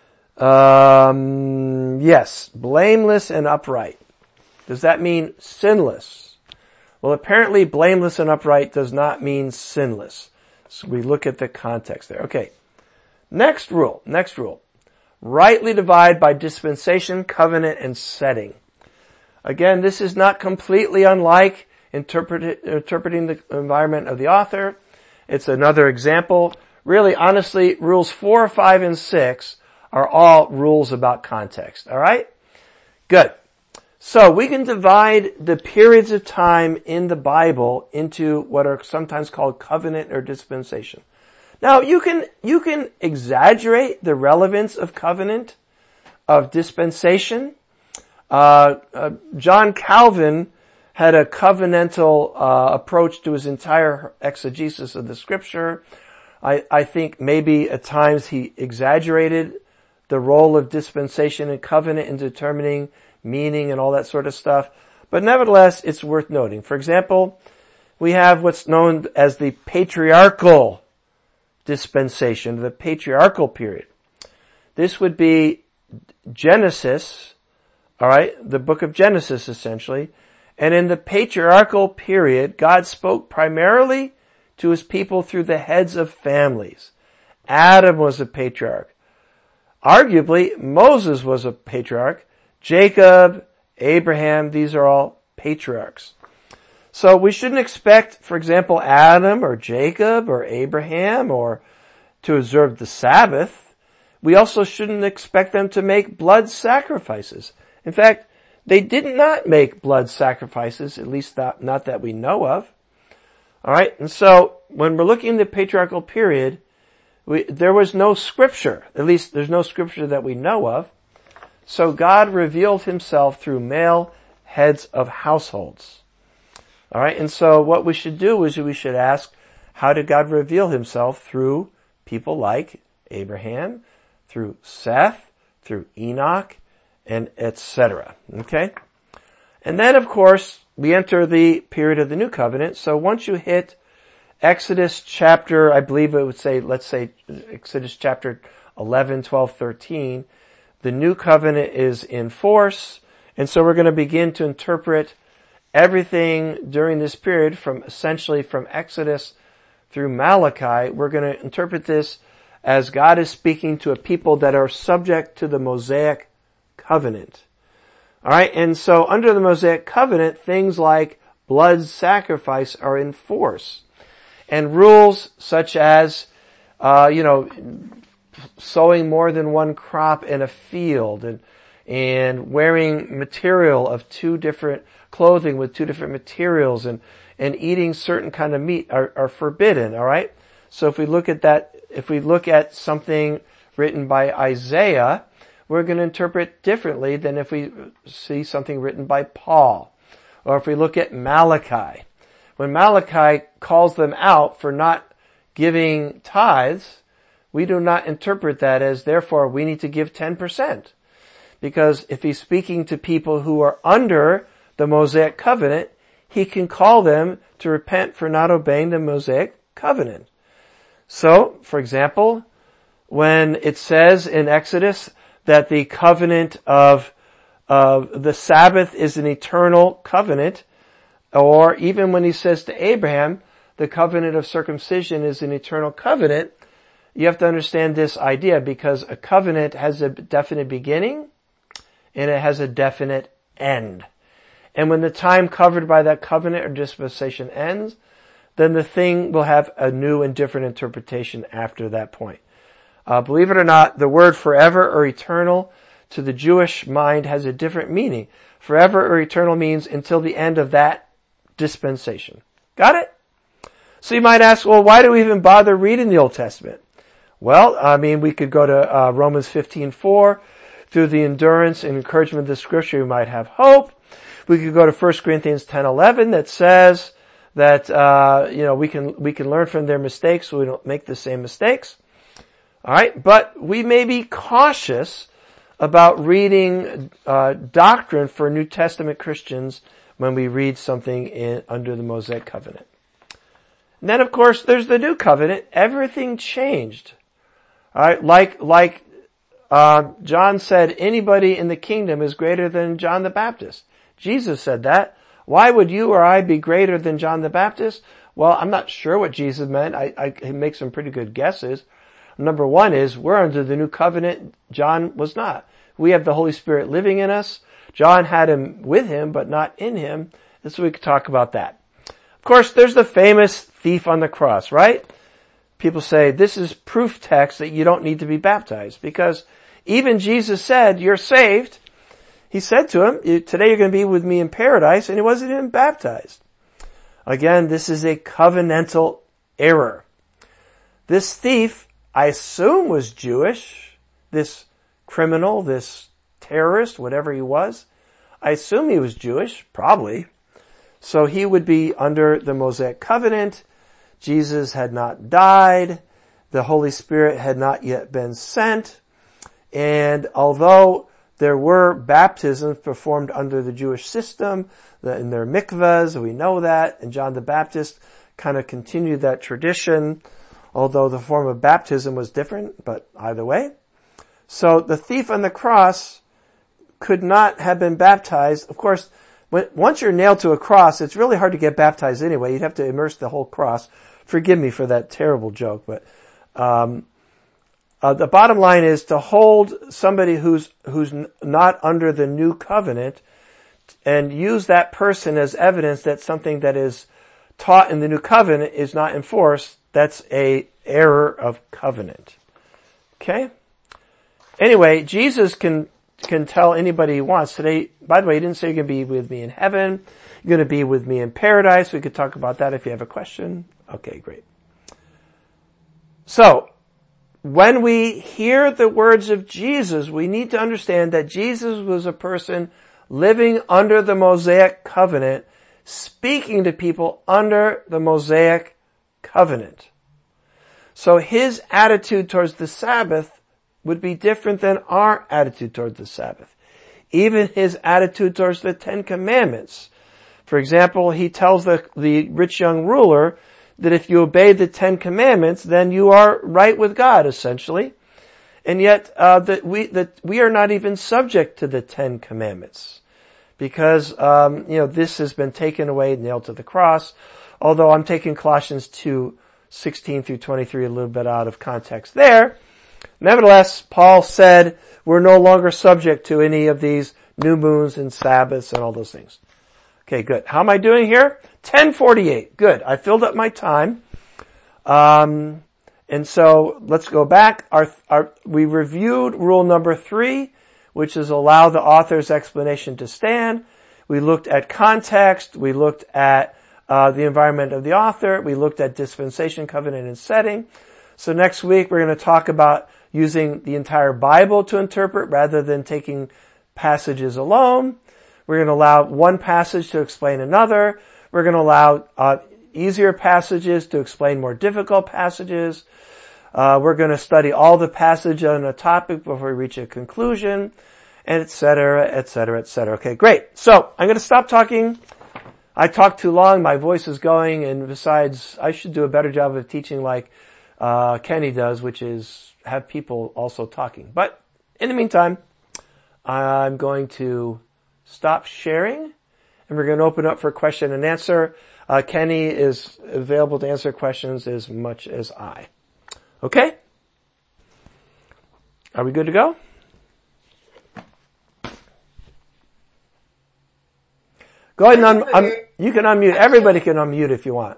Um, yes, blameless and upright. Does that mean sinless? Well, apparently blameless and upright does not mean sinless. So we look at the context there. Okay. Next rule, next rule. Rightly divide by dispensation, covenant, and setting. Again, this is not completely unlike interpret, interpreting the environment of the author. It's another example. Really, honestly, rules four, five, and six are all rules about context. Alright? Good. So we can divide the periods of time in the Bible into what are sometimes called covenant or dispensation. Now you can, you can exaggerate the relevance of covenant, of dispensation. Uh, uh John Calvin had a covenantal, uh, approach to his entire exegesis of the scripture. I, I think maybe at times he exaggerated the role of dispensation and covenant in determining meaning and all that sort of stuff. But nevertheless, it's worth noting. For example, we have what's known as the patriarchal dispensation, the patriarchal period. This would be Genesis, alright, the book of Genesis essentially. And in the patriarchal period, God spoke primarily to his people through the heads of families. Adam was a patriarch. Arguably, Moses was a patriarch. Jacob, Abraham, these are all patriarchs. So we shouldn't expect, for example, Adam or Jacob or Abraham or to observe the Sabbath. We also shouldn't expect them to make blood sacrifices. In fact, they did not make blood sacrifices, at least not, not that we know of. Alright, and so when we're looking at the patriarchal period, we, there was no scripture, at least there's no scripture that we know of. So God revealed himself through male heads of households. Alright, and so what we should do is we should ask, how did God reveal himself? Through people like Abraham, through Seth, through Enoch, and et cetera. Okay? And then of course, we enter the period of the New Covenant. So once you hit Exodus chapter, I believe it would say, let's say Exodus chapter eleven, twelve, thirteen, the New Covenant is in force. And so we're going to begin to interpret everything during this period from essentially from Exodus through Malachi. We're going to interpret this as God is speaking to a people that are subject to the Mosaic covenant. Alright, and so under the Mosaic covenant, things like blood sacrifice are in force. And rules such as, uh, you know, sowing more than one crop in a field and, and wearing material of two different clothing with two different materials and, and eating certain kind of meat are, are forbidden, alright? So if we look at that, if we look at something written by Isaiah, we're going to interpret differently than if we see something written by Paul. Or if we look at Malachi. When Malachi calls them out for not giving tithes, we do not interpret that as, therefore, we need to give ten percent. Because if he's speaking to people who are under the Mosaic covenant, he can call them to repent for not obeying the Mosaic covenant. So, for example, when it says in Exodus that the covenant of uh, the Sabbath is an eternal covenant, or even when he says to Abraham, the covenant of circumcision is an eternal covenant, you have to understand this idea because a covenant has a definite beginning and it has a definite end. And when the time covered by that covenant or dispensation ends, then the thing will have a new and different interpretation after that point. Uh, believe it or not, the word forever or eternal to the Jewish mind has a different meaning. Forever or eternal means until the end of that dispensation. Got it? So you might ask, well, why do we even bother reading the Old Testament? Well, I mean, we could go to uh, Romans fifteen four. Through the endurance and encouragement of the Scripture, we might have hope. We could go to First Corinthians ten eleven that says that, uh, you know, we can, we can learn from their mistakes so we don't make the same mistakes. Alright, but we may be cautious about reading, uh, doctrine for New Testament Christians when we read something in, under the Mosaic covenant. And then of course there's the New Covenant. Everything changed. Alright, like, like, uh, John said, anybody in the kingdom is greater than John the Baptist. Jesus said that. Why would you or I be greater than John the Baptist? Well, I'm not sure what Jesus meant. I, I he makes some pretty good guesses. Number one is we're under the new covenant. John was not. We have the Holy Spirit living in us. John had him with him, but not in him. And so we could talk about that. Of course, there's the famous thief on the cross, right? People say this is proof text that you don't need to be baptized because even Jesus said, you're saved. He said to him, today you're going to be with me in paradise, and he wasn't even baptized. Again, this is a covenantal error. This thief, I assume, was Jewish. This criminal, this terrorist, whatever he was. I assume he was Jewish, probably. So he would be under the Mosaic covenant. Jesus had not died. The Holy Spirit had not yet been sent. And although there were baptisms performed under the Jewish system, in their mikvahs, we know that, and John the Baptist kind of continued that tradition, although the form of baptism was different, but either way. So the thief on the cross could not have been baptized. Of course, when, once you're nailed to a cross, it's really hard to get baptized anyway. You'd have to immerse the whole cross. Forgive me for that terrible joke, but um Uh, the bottom line is to hold somebody who's, who's n- not under the new covenant and use that person as evidence that something that is taught in the new covenant is not enforced. That's a error of covenant. Okay? Anyway, Jesus can, can tell anybody he wants today. By the way, he didn't say you're going to be with me in heaven. You're going to be with me in paradise. We could talk about that if you have a question. Okay, great. So, when we hear the words of Jesus, we need to understand that Jesus was a person living under the Mosaic covenant, speaking to people under the Mosaic covenant. So his attitude towards the Sabbath would be different than our attitude towards the Sabbath. Even his attitude towards the Ten Commandments. For example, he tells the, the rich young ruler that if you obey the Ten Commandments, then you are right with God, essentially. And yet, uh, that we, that we are not even subject to the Ten Commandments. Because, um, you know, this has been taken away, nailed to the cross. Although I'm taking Colossians two, sixteen through twenty-three a little bit out of context there. Nevertheless, Paul said we're no longer subject to any of these new moons and Sabbaths and all those things. Okay, good. How am I doing here? ten forty-eight. Good. I filled up my time. Um, and so let's go back. Our, our, we reviewed rule number three, which is allow the author's explanation to stand. We looked at context. We looked at uh, the environment of the author. We looked at dispensation, covenant, and setting. So next week we're going to talk about using the entire Bible to interpret rather than taking passages alone. We're going to allow one passage to explain another. We're going to allow uh, easier passages to explain more difficult passages. Uh, we're going to study all the passage on a topic before we reach a conclusion, and et cetera, et cetera, et cetera. Okay, great. So I'm going to stop talking. I talked too long. My voice is going, and besides, I should do a better job of teaching like uh Kenny does, which is have people also talking. But in the meantime, I'm going to stop sharing, and we're going to open up for question and answer. Uh, Kenny is available to answer questions as much as I. Okay? Are we good to go? Go ahead and un- un- you can unmute. Everybody can unmute if you want.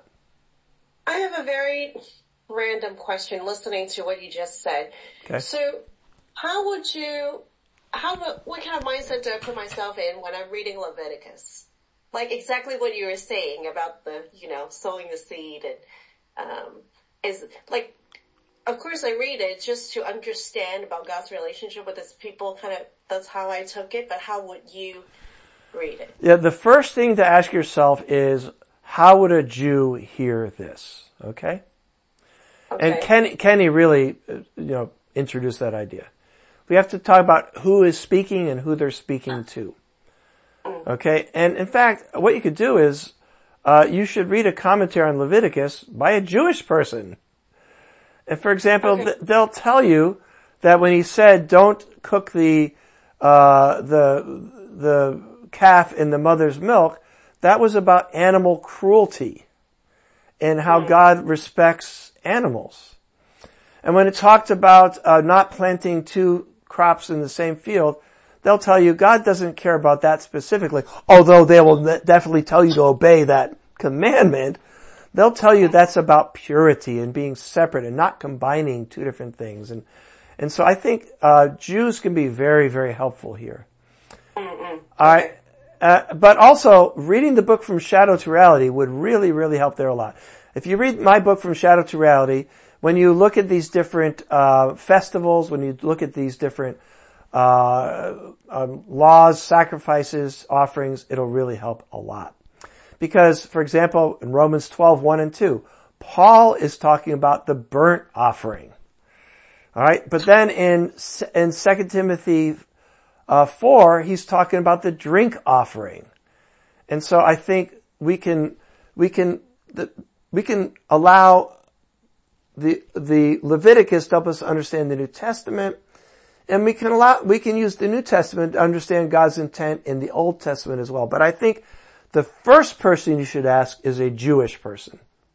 I have a very random question listening to what you just said. Okay. So how would you, how, what kind of mindset do I put myself in when I'm reading Leviticus? Like exactly what you were saying about the, you know, sowing the seed and, um, is like, of course I read it just to understand about God's relationship with his people, kind of, that's how I took it, but how would you read it? Yeah, the first thing to ask yourself is, how would a Jew hear this? Okay? Okay. And Kenny, Kenny really, you know, introduced that idea. We have to talk about who is speaking and who they're speaking to. Okay? And in fact, what you could do is, uh, you should read a commentary on Leviticus by a Jewish person. And for example, okay. th- they'll tell you that when he said, don't cook the, uh, the, the calf in the mother's milk, that was about animal cruelty and how mm. God respects animals. And when it talked about uh, not planting two crops in the same field, they'll tell you God doesn't care about that specifically, although they will ne- definitely tell you to obey that commandment. They'll tell you that's about purity and being separate and not combining two different things. And and so I think uh Jews can be very, very helpful here. Mm-mm. I, uh, but also reading the book From Shadow to Reality would really, really help there a lot. If you read my book From Shadow to Reality, when you look at these different uh festivals, when you look at these different uh um, laws, sacrifices, offerings, it'll really help a lot. Because, for example, in Romans twelve, one and two, Paul is talking about the burnt offering. Alright? But then in, in Second Timothy, uh, four, he's talking about the drink offering. And so I think we can, we can, the, we can allow the, the Leviticus to help us understand the New Testament. And we can allow, we can use the New Testament to understand God's intent in the Old Testament as well. But I think the first person you should ask is a Jewish person.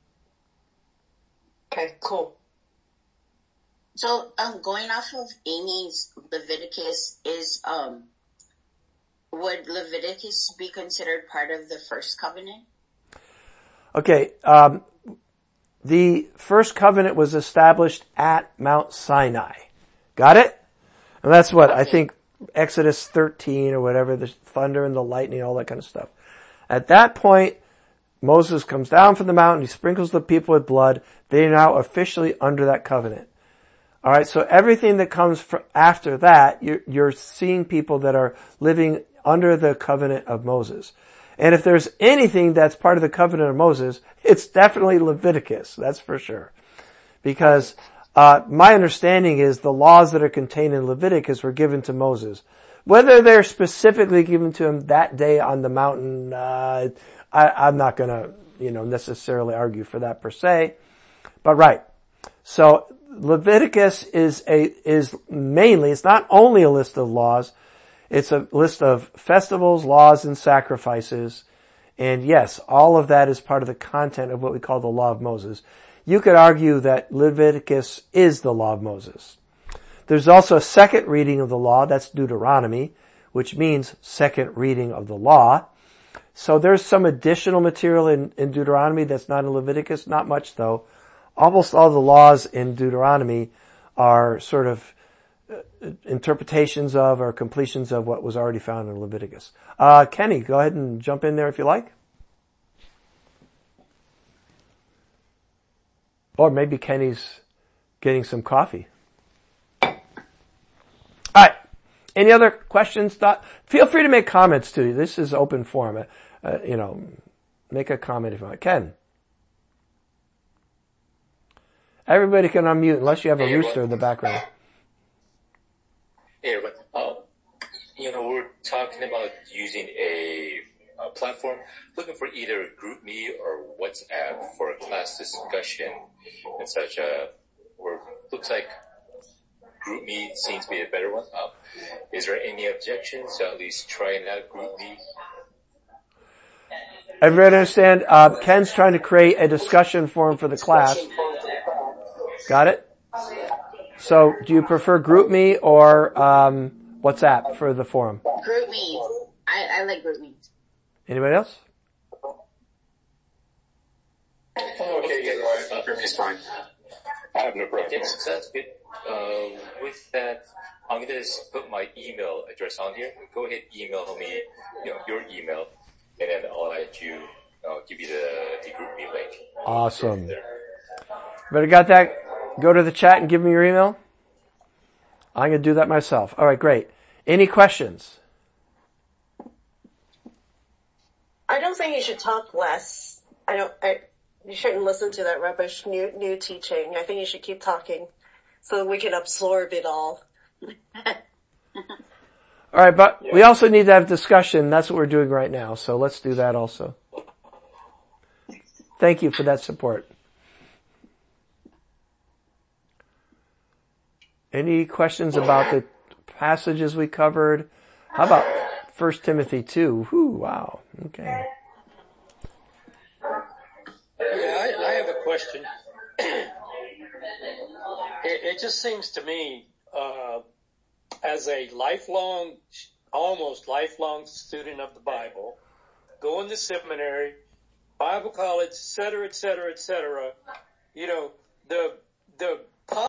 Okay, cool. So, um, going off of Amy's Leviticus, is, um, would Leviticus be considered part of the first covenant? Okay, um, the first covenant was established at Mount Sinai. Got it? And that's what, okay. I think Exodus thirteen or whatever, the thunder and the lightning, all that kind of stuff. At that point, Moses comes down from the mountain, he sprinkles the people with blood. They are now officially under that covenant. Alright, so everything that comes from after that, you're, you're seeing people that are living under the covenant of Moses. And if there's anything that's part of the covenant of Moses, it's definitely Leviticus, that's for sure. Because, uh, my understanding is the laws that are contained in Leviticus were given to Moses. Whether they're specifically given to him that day on the mountain, uh, I, I'm not gonna, you know, necessarily argue for that per se. But right. So, Leviticus is a, is mainly, it's not only a list of laws, it's a list of festivals, laws, and sacrifices. And yes, all of that is part of the content of what we call the Law of Moses. You could argue that Leviticus is the Law of Moses. There's also a second reading of the law, that's Deuteronomy, which means second reading of the law. So there's some additional material in, in Deuteronomy that's not in Leviticus, not much though. Almost all the laws in Deuteronomy are sort of interpretations of or completions of what was already found in Leviticus. Uh, Kenny, go ahead and jump in there if you like. Or maybe Kenny's getting some coffee. Alright. Any other questions? Thought? Feel free to make comments too. This is open forum. Uh, you know, make a comment if you want. Ken. Everybody can unmute unless you have a hey, rooster in the background. Hey everyone. Um, you know, we're talking about using a, a platform, looking for either GroupMe or WhatsApp for a class discussion and such. Uh, or looks like GroupMe seems to be a better one. Um, is there any objections to at least trying out GroupMe? Everybody understand? Uh, Ken's trying to create a discussion forum for the class. Got it? So, do you prefer GroupMe or um, WhatsApp for the forum? GroupMe. I, I like GroupMe. Anybody else? Oh, okay, yeah, uh, GroupMe's fine. I have no problem. Yes, that's good. Uh, with that, I'm going to just put my email address on here. Go ahead, email me, you know, your email, and then I'll let you. I'll give you the, the GroupMe link. Awesome. Everybody got that? Go to the chat and give me your email. I'm going to do that myself. All right, great. Any questions? I don't think you should talk less. I don't. I, you shouldn't listen to that rubbish new new teaching. I think you should keep talking so that we can absorb it all. All right, but yeah. We also need to have discussion. That's what we're doing right now. So let's do that also. Thank you for that support. Any questions about the passages we covered? How about First Timothy two? Whew, wow. Okay. Yeah, I, I have a question. it, it just seems to me, uh, as a lifelong, almost lifelong student of the Bible, going to seminary, Bible college, et cetera, et cetera, et cetera, you know, the, the,